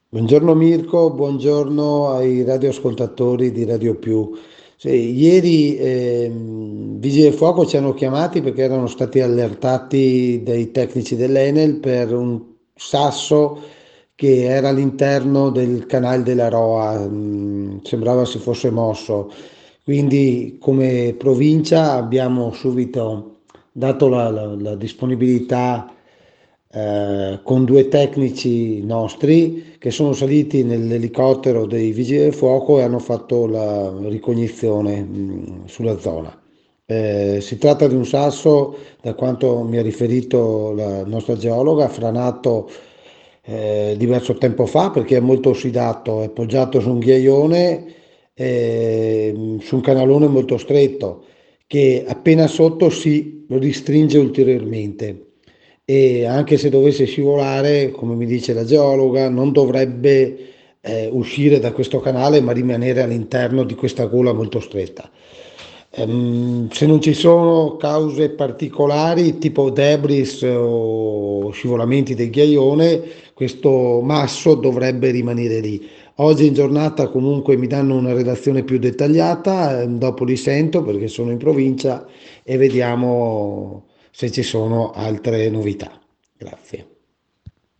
Buongiorno Mirko, buongiorno ai radioascoltatori di Radio Più. Sì, ieri Vigili del Fuoco ci hanno chiamati perché erano stati allertati dai tecnici dell'Enel per un sasso che era all'interno del canale della Roa, sembrava si fosse mosso. Quindi come provincia abbiamo subito dato la disponibilità con due tecnici nostri che sono saliti nell'elicottero dei Vigili del Fuoco e hanno fatto la ricognizione sulla zona. Si tratta di un sasso, da quanto mi ha riferito la nostra geologa, franato diverso tempo fa perché è molto ossidato, è poggiato su un ghiaione, su un canalone molto stretto che appena sotto si ristringe ulteriormente e anche se dovesse scivolare, come mi dice la geologa, non dovrebbe uscire da questo canale ma rimanere all'interno di questa gola molto stretta. Se non ci sono cause particolari tipo debris o scivolamenti del ghiaione, questo masso dovrebbe rimanere lì. Oggi in giornata comunque mi danno una relazione più dettagliata, dopo li sento perché sono in provincia e vediamo se ci sono altre novità. Grazie.